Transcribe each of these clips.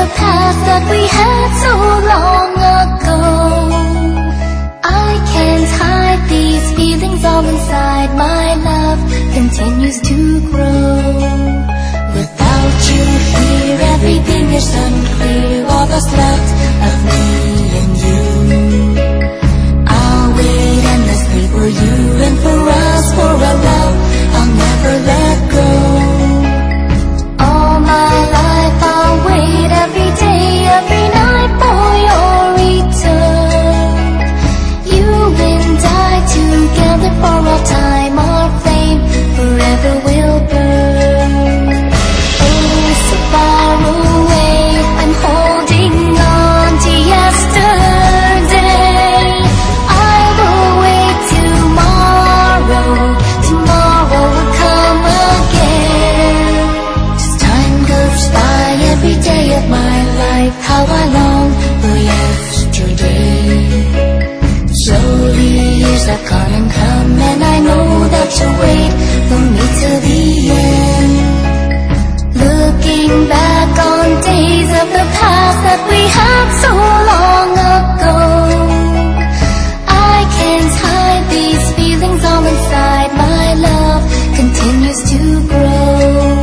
the past that we had so long ago. I can't hide these feelings all inside. My love continues to grow. Without you here, everything is unclear. All that's left of me and you. I'll wait endlessly for you and for us, for our love I'll never let go. All my life I'll wait every day, every night for your return. You and I together for all time, our flame forever will burn. Oh, so far away, I'm holding on to yesterday. I will wait tomorrow, tomorrow will come again. As time goes by, every day of my life, how I long for yesterday. Slowly years have gone and come, and I know that you'll wait for me till the end. Looking back on days of the past that we had so long ago, I can't hide these feelings all inside. My love continues to grow.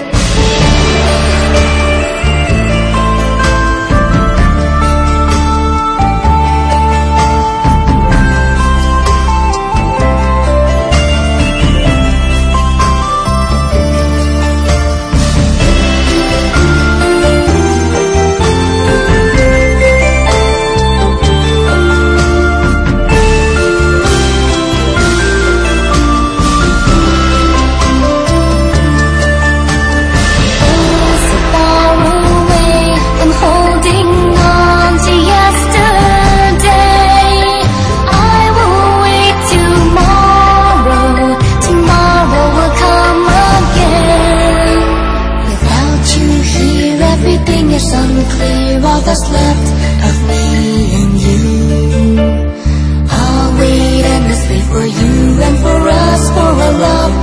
Unclear, all that's left of me and you. I'll wait endlessly for you and for us, for our love